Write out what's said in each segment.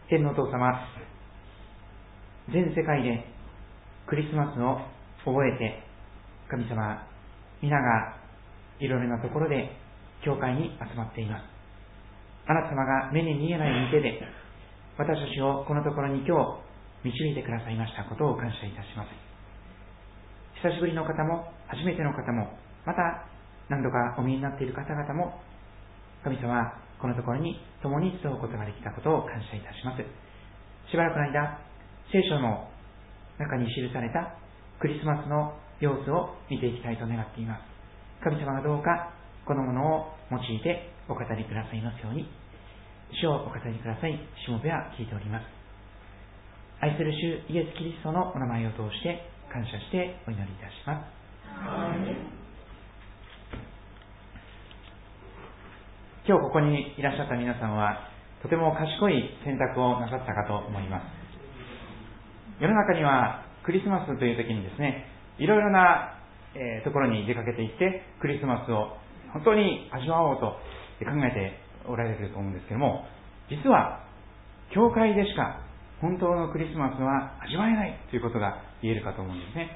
天のお父様、全世界でクリスマスを覚えて、神様、皆がいろいろなところで教会に集まっています。あなた様が目に見えない御手で私たちをこのところに今日導いてくださいましたことを感謝いたします。久しぶりの方も初めての方も、また何度かお見えになっている方々も、神様、このところに共に集うことができたことを感謝いたします。しばらくの間、聖書の中に記されたクリスマスの様子を見ていきたいと願っています。神様がどうかこのものを用いてお語りくださいますように。主をお語りください。しもべは聞いております。愛する主イエス・キリストのお名前を通して感謝してお祈りいたします。今日ここにいらっしゃった皆さんはとても賢い選択をなさったかと思います。世の中にはクリスマスという時にですね、いろいろな、ところに出かけていってクリスマスを本当に味わおうと考えておられると思うんですけども、実は教会でしか本当のクリスマスは味わえないということが言えるかと思うんですね。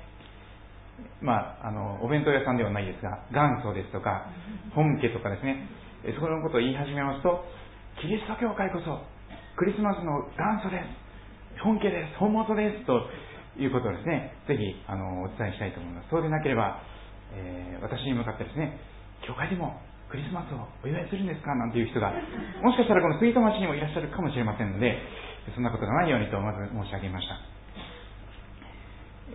お弁当屋さんではないですが、元祖ですとか本家とかですね、そのことを言い始めますと、キリスト教会こそクリスマスの元祖です、本家です、本元ですということをですね、ぜひお伝えしたいと思います。そうでなければ、私に向かってですね、教会でもクリスマスをお祝いするんですかなんていう人がもしかしたらこのスイート町にもいらっしゃるかもしれませんので、そんなことがないようにとまず申し上げました。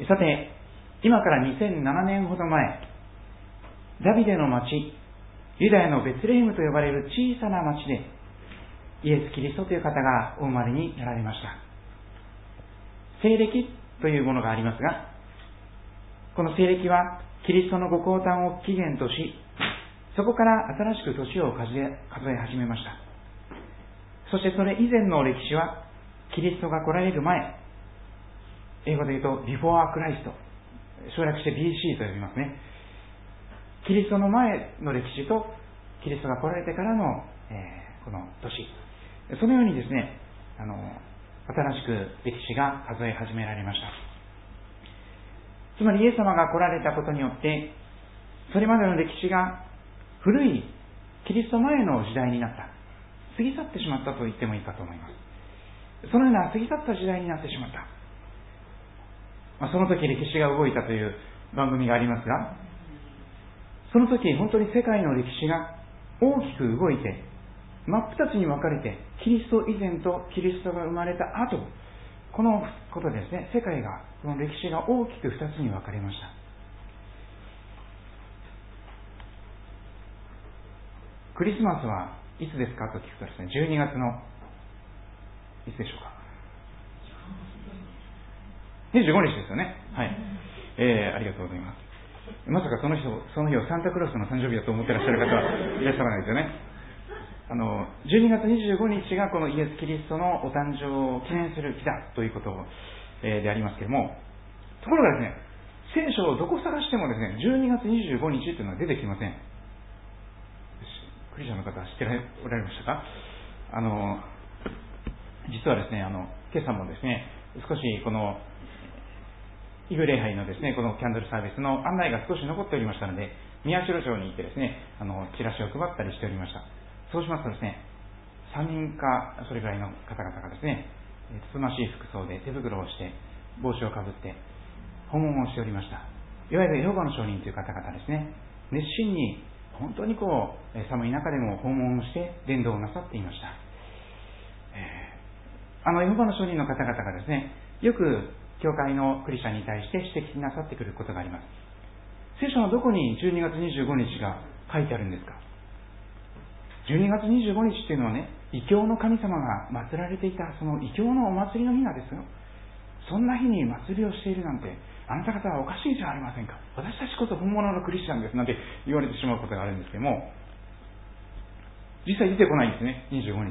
さて、今から2007年ほど前、ダビデの町、ユダヤのベツレヘムと呼ばれる小さな町でイエス・キリストという方がお生まれになられました。西暦というものがありますが、この西暦はキリストのご降誕を起源とし、そこから新しく年を数え始めました。そしてそれ以前の歴史はキリストが来られる前、英語で言うと Before Christ、省略して BC と呼びますね。キリストの前の歴史とキリストが来られてからの、この年、そのようにですね、新しく歴史が数え始められました。つまりイエス様が来られたことによって、それまでの歴史が古いキリスト前の時代になった、過ぎ去ってしまったと言ってもいいかと思います。そのような過ぎ去った時代になってしまった。その時歴史が動いたという番組がありますが、その時本当に世界の歴史が大きく動いて、真っ二つに分かれて、キリスト以前とキリストが生まれた後、このことですね、世界が、この歴史が大きく二つに分かれました。クリスマスはいつですかと聞くとですね、12月のいつでしょうか、25日ですよね。はい、ありがとうございます。まさかその日をサンタクロースの誕生日だと思ってらっしゃる方はいらっしゃらないですよね。12月25日がこのイエス・キリストのお誕生を記念する日だということでありますけれども、ところがですね、聖書をどこ探してもですね、12月25日というのは出てきません。クリスチャンの方は知っておられましたか？実はですね、今朝もですね、少しこのイブ礼拝のですね、このキャンドルサービスの案内が少し残っておりましたので、宮代町に行ってですね、チラシを配ったりしておりました。そうしますとですね、3人かそれぐらいの方々がですね、つつましい服装で手袋をして帽子をかぶって訪問をしておりました。いわゆるエホバの証人という方々ですね、熱心に本当に寒い中でも訪問をして伝道をなさっていました。エホバの証人の方々がですね、よく教会のクリスチャンに対して指摘なさってくることがあります。聖書のどこに12月25日が書いてあるんですか？12月25日っていうのはね、異教の神様が祀られていたその異教のお祭りの日なんですよ。そんな日に祭りをしているなんて、あなた方はおかしいじゃありませんか。私たちこそ本物のクリスチャンですなんて言われてしまうことがあるんですけども、実際出てこないんですね、25日。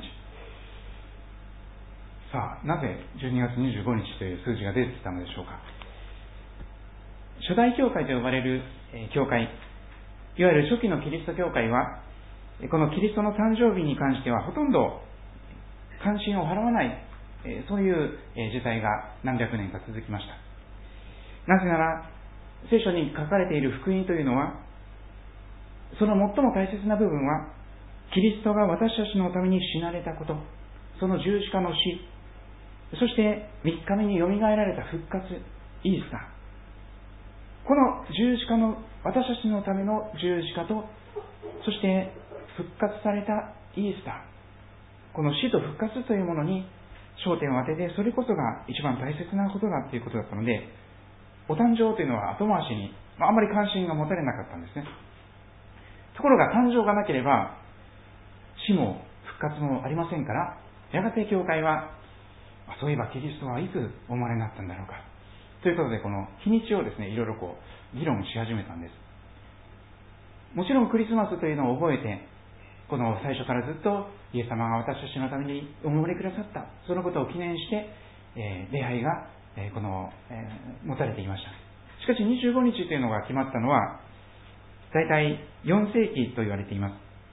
さあ、なぜ12月25日という数字が出てきたのでしょうか。初代教会と呼ばれる教会、いわゆる初期のキリスト教会は、このキリストの誕生日に関してはほとんど関心を払わないそういう時代が何百年か続きました。なぜなら、聖書に書かれている福音というのは、その最も大切な部分は、キリストが私たちのために死なれたこと、その十字架の死、そして3日目によみがえられた復活、イースター。この十字架の、私たちのための十字架と、そして復活されたイースター。この死と復活というものに焦点を当てて、それこそが一番大切なことだということだったので、お誕生というのは後回しに、あまり関心が持たれなかったんですね。ところが誕生がなければ、死も復活もありませんから、やがて教会は、そういえばキリストはいつお生まれになったんだろうか。ということで、この日にちをですね、いろいろ議論し始めたんです。もちろんクリスマスというのを覚えて、この最初からずっとイエス様が私たちのためにお生まれくださった、そのことを記念して、礼拝が持たれていました。しかし25日というのが決まったのは、だいたい4世紀と言われています。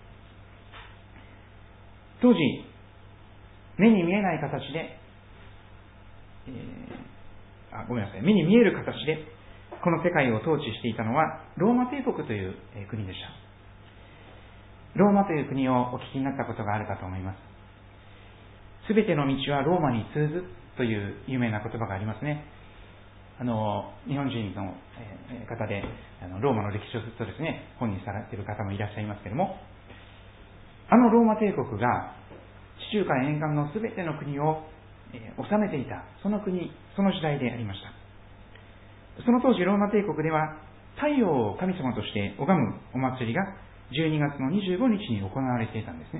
当時、目に見えない形で、目に見える形で、この世界を統治していたのは、ローマ帝国という国でした。ローマという国をお聞きになったことがあるかと思います。すべての道はローマに通ずという有名な言葉がありますね。日本人の方でローマの歴史をずっとですね、本にされている方もいらっしゃいますけれども、ローマ帝国が地中海沿岸のすべての国を治めていた、その国、その時代でありました。その当時ローマ帝国では太陽を神様として拝むお祭りが12月の25日に行われていたんですね。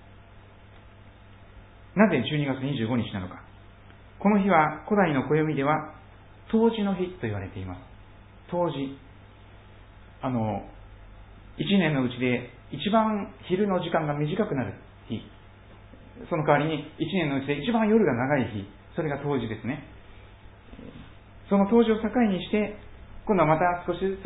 なぜ12月25日なのか。この日は古代の暦では冬至の日と言われています。冬至。一年のうちで一番昼の時間が短くなる日。その代わりに一年のうちで一番夜が長い日。それが冬至ですね。その冬至を境にして、今度はまた少しずつ、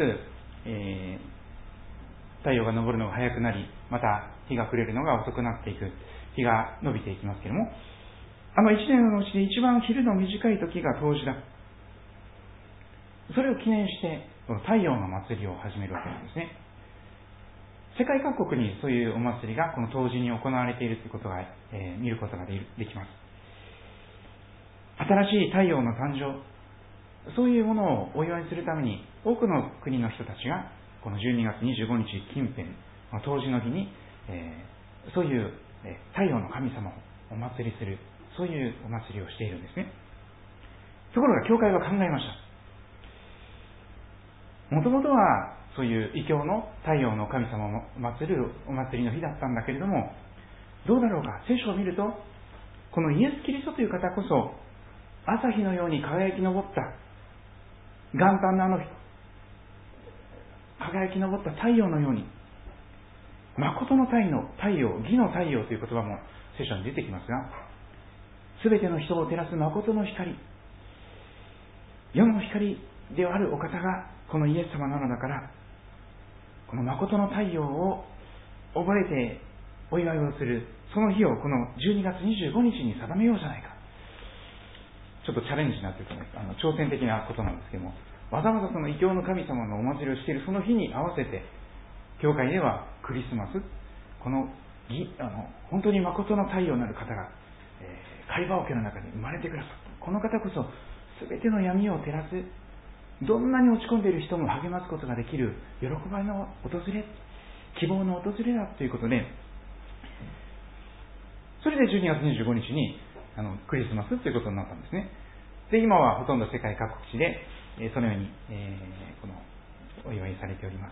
太陽が昇るのが早くなり、また日が暮れるのが遅くなっていく。日が伸びていきますけれども、一年のうちで一番昼の短い時が冬至だ。それを記念して、この太陽の祭りを始めるわけなんですね。世界各国にそういうお祭りがこの冬至に行われているということが、見ることができます。新しい太陽の誕生、そういうものをお祝いするために、多くの国の人たちが、この12月25日近辺、冬至の日に、そういう太陽の神様をお祭りする、そういうお祭りをしているんですね。ところが教会は考えました。もともとはそういう異教の太陽の神様を祭るお祭りの日だったんだけれども、どうだろうか、聖書を見ると、このイエス・キリストという方こそ、朝日のように輝き昇った元旦の輝き昇った太陽のように、誠の太陽、義の太陽という言葉も聖書に出てきますが、すべての人を照らす誠の光、世の光であるお方がこのイエス様なのだから、この誠の太陽を覚えてお祝いをする、その日をこの12月25日に定めようじゃないか。ちょっとチャレンジになっていると挑戦的なことなんですけども、わざわざその異教の神様のお祭りをしているその日に合わせて、教会ではクリスマス、この本当に誠の太陽なる方が、会話桶の中に生まれてくださった。この方こそ全ての闇を照らす、どんなに落ち込んでいる人も励ますことができる喜びの訪れ、希望の訪れだということで、それで12月25日にクリスマスということになったんですね。で、今はほとんど世界各地でそのように、このお祝いされております。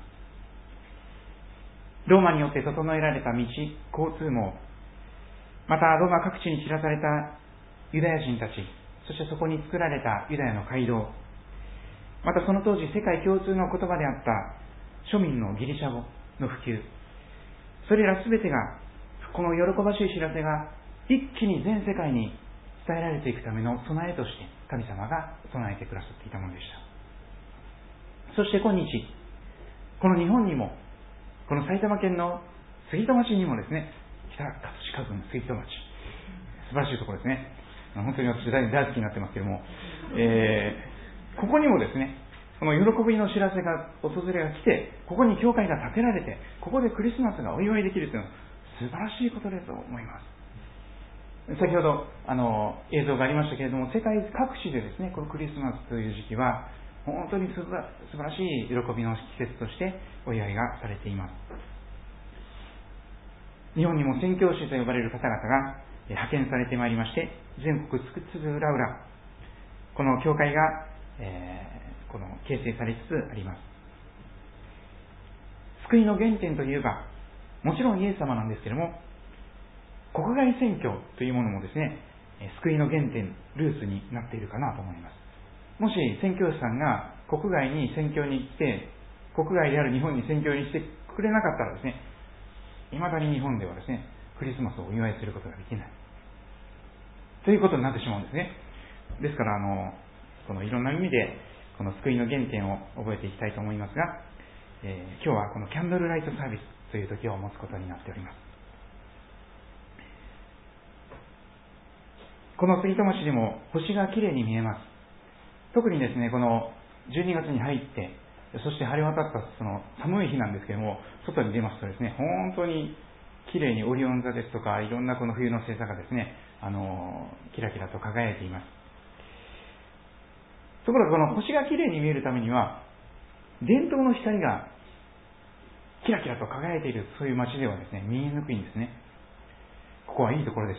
ローマによって整えられた道、交通網、またローマ各地に散らされたユダヤ人たち、そしてそこに作られたユダヤの街道、またその当時世界共通の言葉であった庶民のギリシャ語の普及、それらすべてがこの喜ばしい知らせが一気に全世界に伝えられていくための備えとして神様が備えてくださっていたものでした。そして今日、この日本にも、この埼玉県の杉戸町にもですね、北葛飾郡杉戸町、素晴らしいところですね。 本当に私大好きになってますけども、ここにもですね、この喜びの知らせが、訪れが来て、ここに教会が建てられて、ここでクリスマスがお祝いできるというのは素晴らしいことだと思います。先ほど映像がありましたけれども、世界各地でですね、このクリスマスという時期は本当に素晴らしい喜びの季節としてお祝いがされています。日本にも宣教師と呼ばれる方々が派遣されてまいりまして、全国津々浦々、この教会が、この形成されつつあります。救いの原点といえば、もちろんイエス様なんですけれども、国外宣教というものもですね、救いの原点、ルーツになっているかなと思います。もし宣教師さんが国外に宣教に来て、国外である日本に宣教にしてくれなかったらですね、未だに日本ではですね、クリスマスをお祝いすることができないということになってしまうんですね。ですからこのいろんな意味でこの救いの原点を覚えていきたいと思いますが、今日はこのキャンドルライトサービスという時を持つことになっております。この杉戸町でも星がきれいに見えます。特にですね、この12月に入って、そして晴れ渡ったその寒い日なんですけども、外に出ますとですね、本当にきれいにオリオン座ですとか、いろんなこの冬の星座がですね、キラキラと輝いています。ところがこの星がきれいに見えるためには、電灯の光がキラキラと輝いている、そういう街ではですね、見えにくいんですね。ここはいいところです。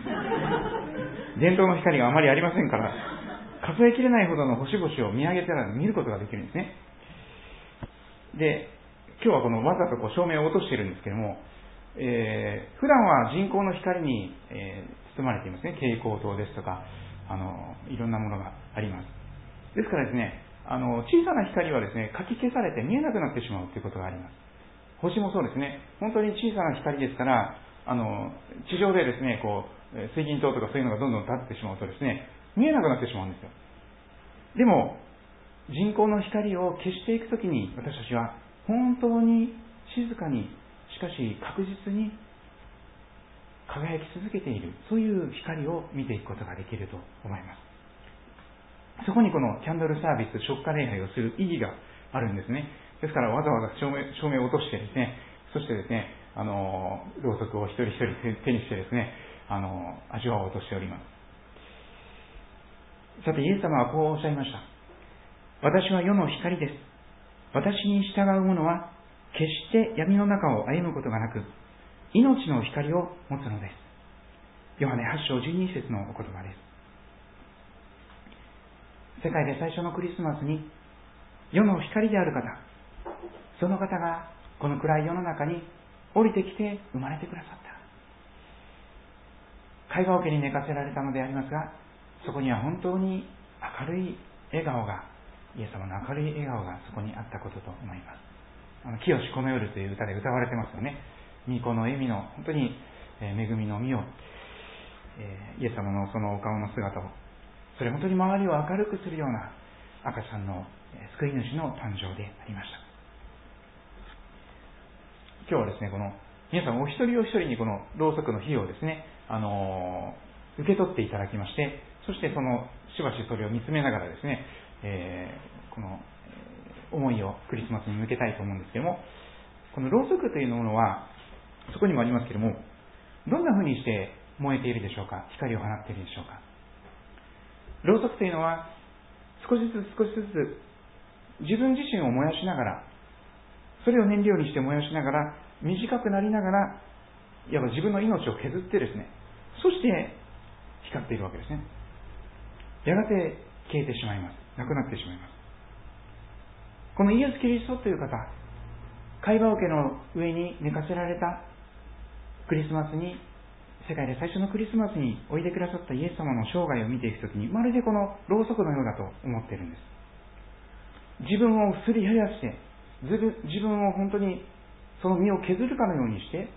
電灯の光があまりありませんから、数えきれないほどの星々を見上げたら見ることができるんですね。で、今日はこのわざと照明を落としているんですけども、普段は人工の光に、包まれていますね。蛍光灯ですとか、いろんなものがあります。ですからですね、小さな光はですね、かき消されて見えなくなってしまうということがあります。星もそうですね、本当に小さな光ですから、地上でですね、水銀灯とかそういうのがどんどん立ってしまうとですね、見えなくなってしまうんですよ。でも、人工の光を消していくときに、私たちは本当に静かに、しかし確実に輝き続けている、そういう光を見ていくことができると思います。そこにこのキャンドルサービス、燭火礼拝をする意義があるんですね。ですからわざわざ照明を落としてですね、そしてですね、ろうそくを一人一人手にしてですね、味わおうとしております。さて、イエス様はこうおっしゃいました。私は世の光です。私に従う者は決して闇の中を歩むことがなく、命の光を持つのです。ヨハネ8章12節のお言葉です。世界で最初のクリスマスに世の光である方、その方がこの暗い世の中に降りてきて生まれてくださった。貝羽桶に寝かせられたのでありますが、そこには本当に明るい笑顔が、イエス様の明るい笑顔がそこにあったことと思います。清しこの夜という歌で歌われてますよね。御子の笑みの本当に恵みの実を、イエス様のそのお顔の姿を、それ本当に周りを明るくするような赤ちゃんの救い主の誕生でありました。今日はですね、この皆さんお一人お一人にこのろうそくの火をですね、受け取っていただきまして、そしてしばしそれを見つめながらですね、この思いをクリスマスに向けたいと思うんですけども、このろうそくというものはそこにもありますけども、どんな風にして燃えているでしょうか。光を放っているでしょうか。ろうそくというのは少しずつ自分自身を燃やしながら、それを燃料にして燃やしながら、短くなりながら、いわば自分の命を削ってですね、そして光っているわけですね。やがて消えてしまいます。なくなってしまいます。このイエス・キリストという方、貝羽桶の上に寝かせられたクリスマスに、世界で最初のクリスマスにおいでくださったイエス様の生涯を見ていくときに、まるでこのろうそくのようだと思っているんです。自分をすり減らして、自分を本当にその身を削るかのようにして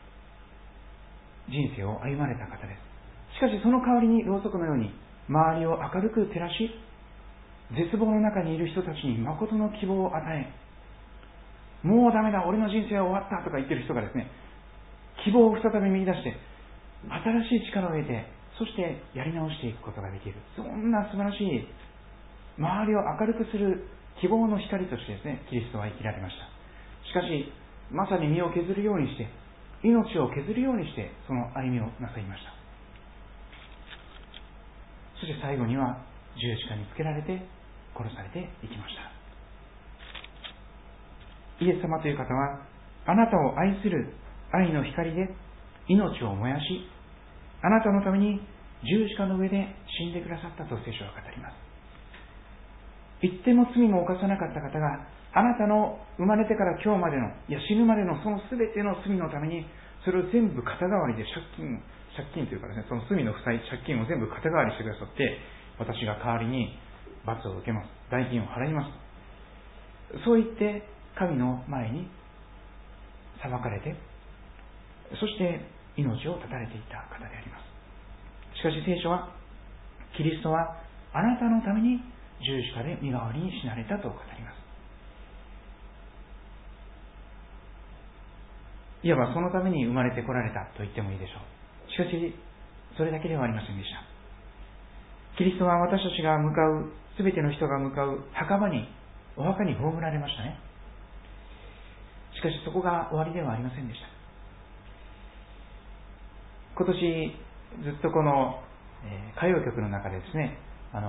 人生を歩まれた方です。しかしその代わりにろうそくのように周りを明るく照らし、絶望の中にいる人たちに誠の希望を与え、もうダメだ、俺の人生は終わったとか言ってる人がですね、希望を再び見出して新しい力を得てそしてやり直していくことができる、そんな素晴らしい周りを明るくする希望の光としてですね、キリストは生きられました。しかしまさに身を削るようにして、命を削るようにして、その歩みをなさいました。そして最後には十字架につけられて殺されていきました。イエス様という方は、あなたを愛する愛の光で命を燃やし、あなたのために十字架の上で死んでくださったと聖書は語ります。一点も罪も犯さなかった方が、あなたの生まれてから今日までの、いや死ぬまでのその全ての罪のために、それを全部肩代わりで借金というかですね、その罪の負債、借金を全部肩代わりしてくださって、私が代わりに罰を受けます、代金を払います、そう言って神の前に裁かれて、そして命を絶たれていた方であります。しかし聖書は、キリストはあなたのために十字架で身代わりに死なれたと語ります。いわばそのために生まれてこられたと言ってもいいでしょう。しかしそれだけではありませんでした。キリストは私たちが向かう、すべての人が向かう墓場に、お墓に葬られましたね。しかしそこが終わりではありませんでした。今年ずっとこの、歌謡曲の中でですね、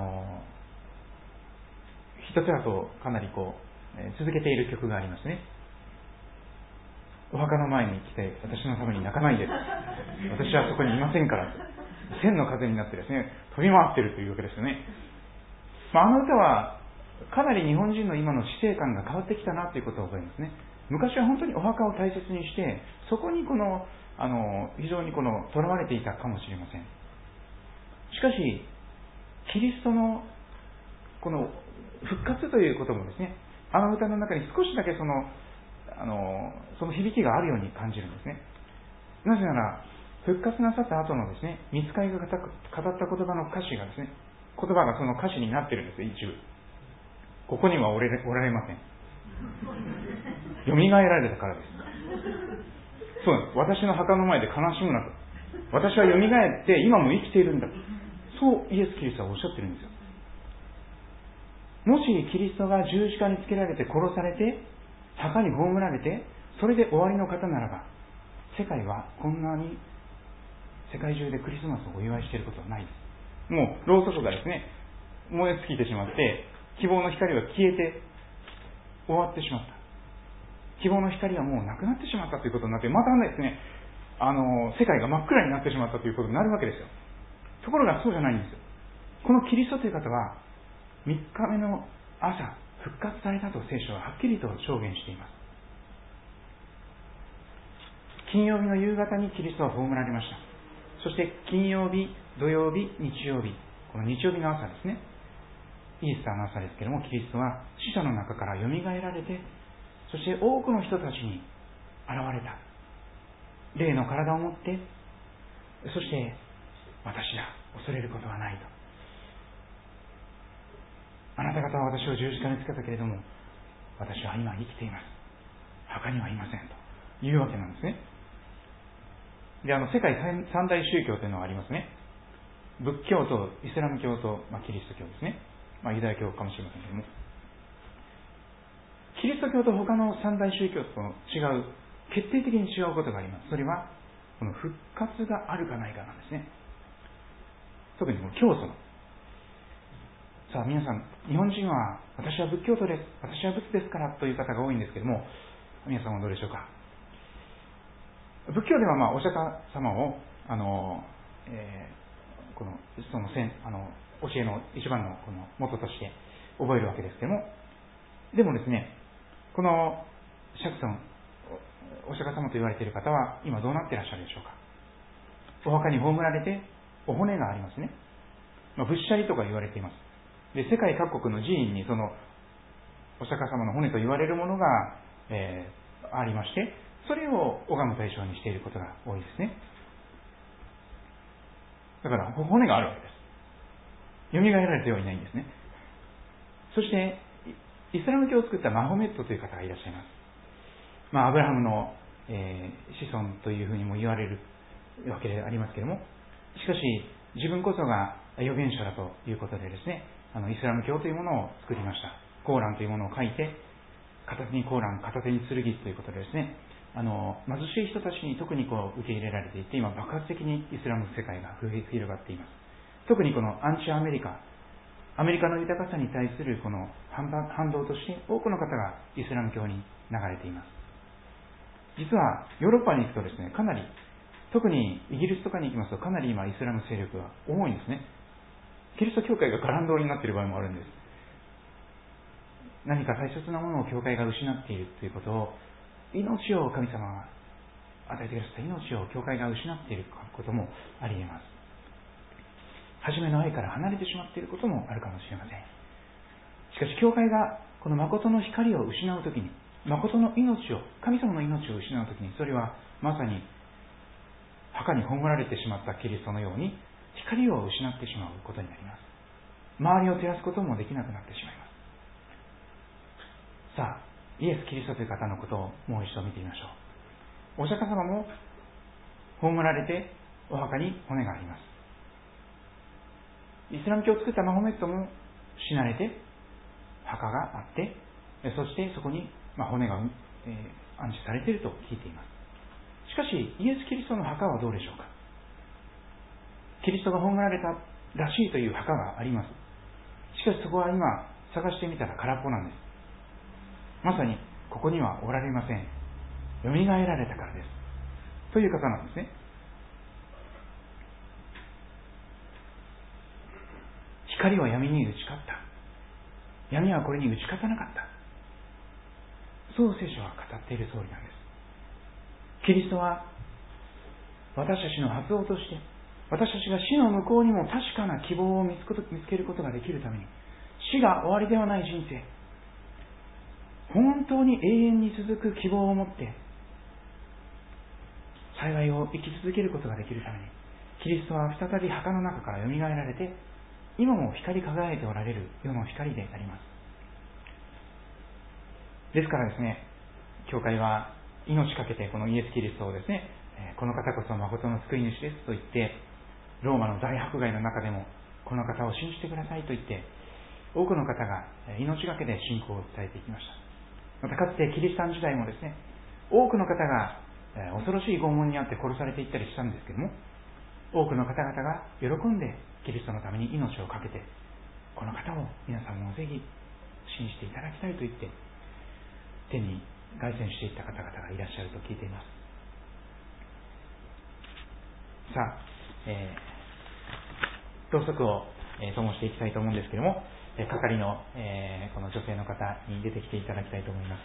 一つだとかなり続けている曲がありますね。お墓の前に来て私のために泣かないで、私はそこにいませんから、千の風になってですね、飛び回っているというわけですよね。あの歌はかなり日本人の今の死生観が変わってきたなということを覚えますね。昔は本当にお墓を大切にして、そこに非常に囚われていたかもしれません。しかしキリストのこの復活ということもですね、あの歌の中に少しだけその響きがあるように感じるんですね。なぜなら復活なさった後のですね、御使いが語った言葉の歌詞がですね、言葉がその歌詞になっているんです。一部ここにはおられません。よみがえられたからです。そうなんです。私の墓の前で悲しむなと、私はよみがえって今も生きているんだ、そうイエス・キリストはおっしゃってるんですよ。もしキリストが十字架につけられて殺されて墓に葬られてそれで終わりの方ならば、世界はこんなに世界中でクリスマスをお祝いしていることはないです。もうろうそくがですね燃え尽きてしまって、希望の光は消えて終わってしまった、希望の光はもうなくなってしまったということになって、またですね世界が真っ暗になってしまったということになるわけですよ。ところがそうじゃないんですよ。このキリストという方は3日目の朝復活されたと聖書ははっきりと証言しています。金曜日の夕方にキリストは葬られました。そして金曜日、土曜日、日曜日、この日曜日の朝ですね、イースターの朝ですけれども、キリストは死者の中からよみがえられて、そして多くの人たちに現れた。霊の体を持って、そして私だ、恐れることはないと。あなた方は私を十字架につけたけれども、私は今生きています、墓にはいませんというわけなんですね。で、世界三大宗教というのがありますね。仏教とイスラム教と、キリスト教ですね。ユダヤ教かもしれませんけれども、キリスト教と他の三大宗教と違う、決定的に違うことがあります。それはこの復活があるかないかなんですね。特にこの教祖の、さあ皆さん、日本人は私は仏教徒です、私は仏ですからという方が多いんですけれども、皆さんはどうでしょうか。仏教ではお釈迦様をこのその教えの一番のこの元として覚えるわけですけれども、でもですね、この釈尊お釈迦様と言われている方は今どうなっていらっしゃるでしょうか。お墓に葬られてお骨がありますね。仏舎利とか言われています。で、世界各国の寺院にそのお釈迦様の骨と言われるものが、ありまして、それを拝む対象にしていることが多いですね。だから骨があるわけです。蘇られてはいないんですね。そしてイスラム教を作ったマホメットという方がいらっしゃいます。アブラハムの、子孫というふうにも言われるわけでありますけれども、 しかし自分こそが預言者だということでですね、イスラム教というものを作りました。コーランというものを書いて、片手にコーラン、片手に剣ということでですね、貧しい人たちに特に受け入れられていて、今爆発的にイスラム世界が広がっています。特にこのアンチアメリカの豊かさに対するこの反動として多くの方がイスラム教に流れています。実はヨーロッパに行くとですね、かなり、特にイギリスとかに行きますと、かなり今イスラム勢力が多いんですね。キリスト教会がガランドになっている場合もあるんです。何か大切なものを教会が失っているということを、命を神様が与えてくださった命を教会が失っていることもあり得ます。初めの愛から離れてしまっていることもあるかもしれません。しかし教会がこの誠の光を失うときに、誠の命を、神様の命を失うときに、それはまさに墓に葬られてしまったキリストのように光を失ってしまうことになります。周りを照らすこともできなくなってしまいます。さあ、イエス・キリストという方のことをもう一度見てみましょう。お釈迦様も葬られてお墓に骨があります。イスラム教を作ったマホメットも死なれて墓があって、そしてそこに骨が安置されていると聞いています。しかしイエス・キリストの墓はどうでしょうか。キリストが葬られたらしいという墓があります。しかしそこは今探してみたら空っぽなんです。まさにここにはおられません。よみがえられたからですという方なんですね。光は闇に打ち勝った。闇はこれに打ち勝たなかった。そう聖書は語っている通りなんです。キリストは私たちの発音として、私たちが死の向こうにも確かな希望を見つけることができるために、死が終わりではない人生、本当に永遠に続く希望を持って幸いを生き続けることができるために、キリストは再び墓の中からよみがえられて、今も光り輝いておられる世の光であります。ですからですね、教会は命かけてこのイエス・キリストをですね、この方こそ誠の救い主ですと言って、ローマの大迫害の中でもこの方を信じてくださいと言って、多くの方が命がけで信仰を伝えていきました。またかつてキリシタン時代もですね、多くの方が恐ろしい拷問にあって殺されていったりしたんですけども、多くの方々が喜んでキリストのために命を懸けて、この方を皆さんもぜひ信じていただきたいと言って天に凱旋していった方々がいらっしゃると聞いています。さあ、ろうそくを灯していきたいと思うんですけども、係の、この女性の方に出てきていただきたいと思います。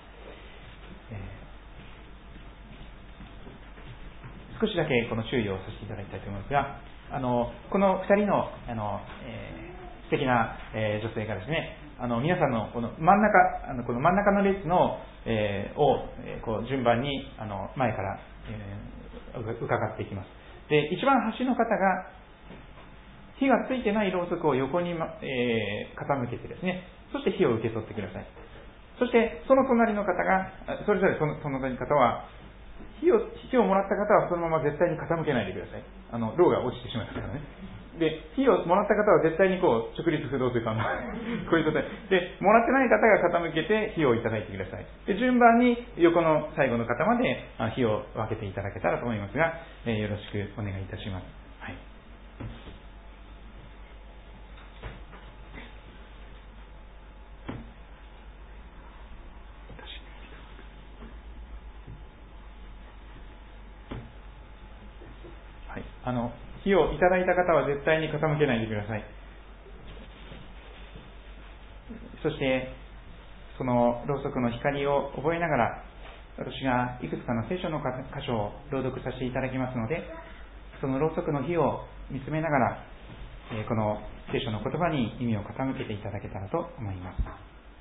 少しだけこの注意をさせていただきたいと思いますが、この2人の、素敵な、女性がですね、皆さんのこの真ん中の列の、を順番に前から、伺っていきます。で、一番端の方が火がついてないろうそくを横に、傾けてですね、そして火を受け取ってください。そしてその隣の方が、それぞれその隣の方は火をもらった方はそのまま絶対に傾けないでください。ろうが落ちてしまいますからね。で、火をもらった方は絶対に直立不動というか、こういう状態で、もらってない方が傾けて火をいただいてください。で、順番に横の最後の方まで火を分けていただけたらと思いますが、よろしくお願いいたします。はい。火をいただいた方は絶対に傾けないでください。そしてそのろうそくの光を覚えながら、私がいくつかの聖書の箇所を朗読させていただきますので、そのろうそくの火を見つめながら、この聖書の言葉に耳を傾けていただけたらと思います。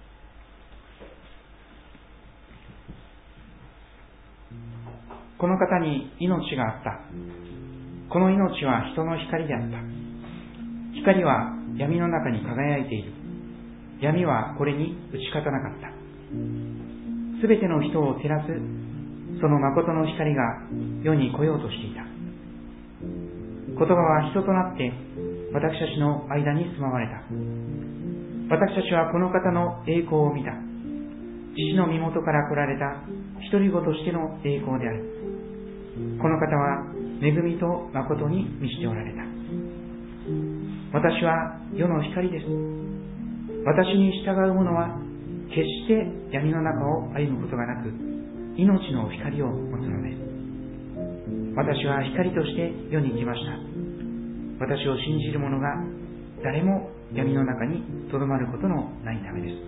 この方に命があった。この命は人の光であった。光は闇の中に輝いている。闇はこれに打ち勝たなかった。すべての人を照らすその誠の光が世に来ようとしていた。 言葉は人となって私たちの間に住まわれた。私たちはこの方の栄光を見た。父の身元から来られた一人子としての栄光である。この方は恵みと誠に満ちておられた。私は世の光です。私に従う者は決して闇の中を歩むことがなく、命の光を持つのです。私は光として世に来ました。私を信じる者が誰も闇の中にとどまることのないためです。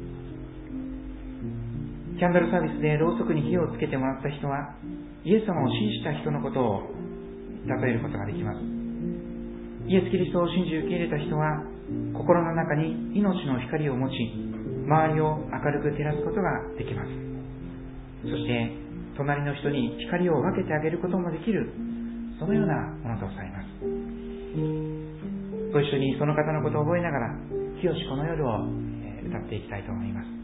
キャンドルサービスでろうそくに火をつけてもらった人は、イエス様を信じた人のことを例えることができます。イエス・キリストを信じ受け入れた人は、心の中に命の光を持ち、周りを明るく照らすことができます。そして隣の人に光を分けてあげることもできる、そのようなものとされます。ご一緒にその方のことを覚えながら、清しこの夜を歌っていきたいと思います。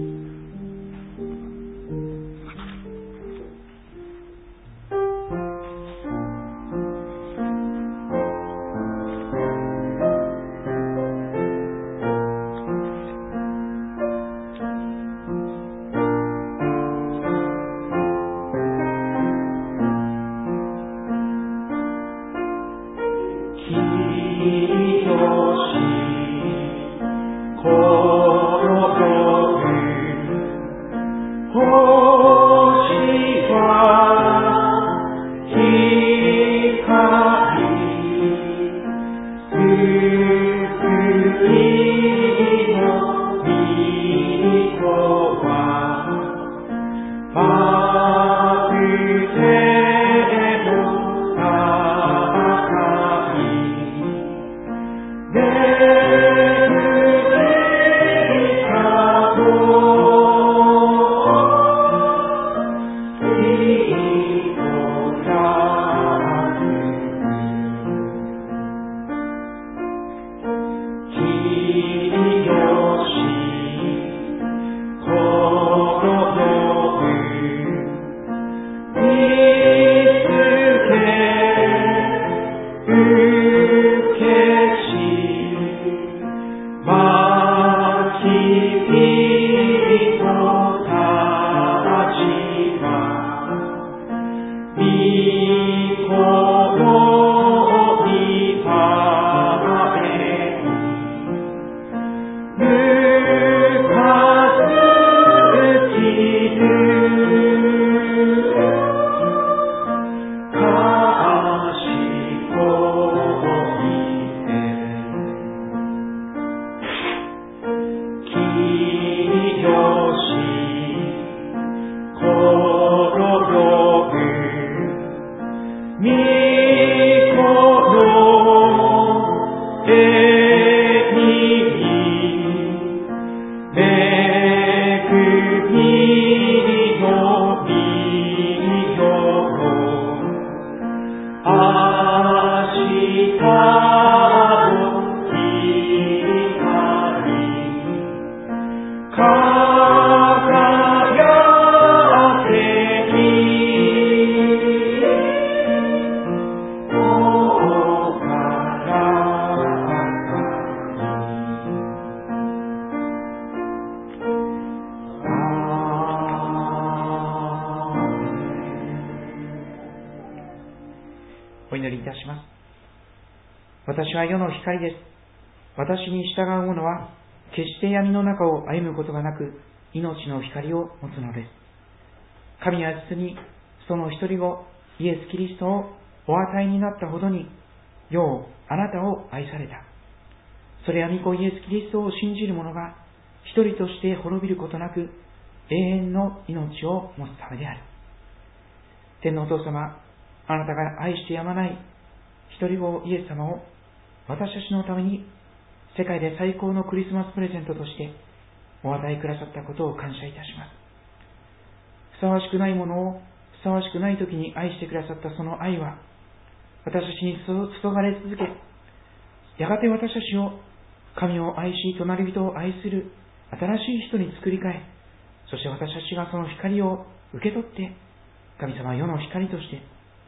私は世の光です。私に従う者は決して闇の中を歩むことがなく、命の光を持つのです。神は実にその一人子イエス・キリストをお与えになったほどに、ようあなたを愛された。それは御子イエス・キリストを信じる者が一人として滅びることなく、永遠の命を持つためである。天のお父様、あなたが愛してやまない一人子イエス様を私たちのために世界で最高のクリスマスプレゼントとしてお与えくださったことを感謝いたします。ふさわしくないものをふさわしくない時に愛してくださったその愛は、私たちに注がれ続け、やがて私たちを神を愛し隣人を愛する新しい人に作り変え、そして私たちがその光を受け取って、神様は世の光として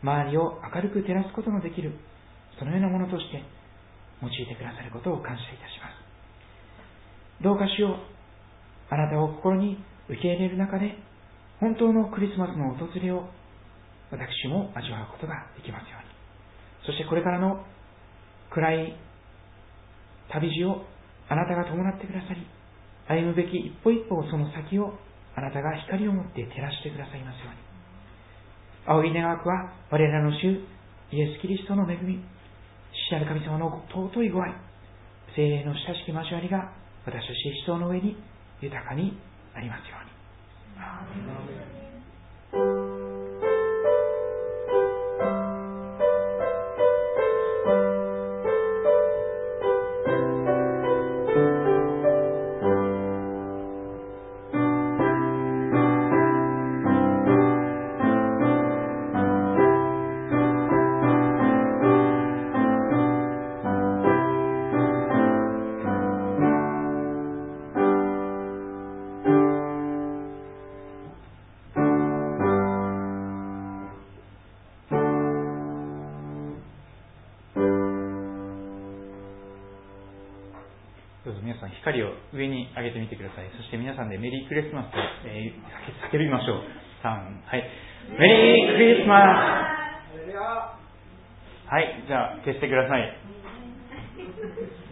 周りを明るく照らすことのできる、そのようなものとして用いてくださることを感謝いたします。どうか主よ、あなたを心に受け入れる中で、本当のクリスマスの訪れを私も味わうことができますように。そしてこれからの暗い旅路をあなたが伴ってくださり、歩むべき一歩一歩を、その先をあなたが光を持って照らしてくださいますように。仰ぎ願わくは、我らの主イエス・キリストの恵み、父なる神様の尊いご愛、聖霊の親しき交わりが私たち一同の上に豊かになりますように。アーメン。 どうぞ皆さん光を上に上げてみてください。そして皆さんでメリークリスマスと、叫びましょう。3、はい。メリークリスマス。はい、じゃあ消してください。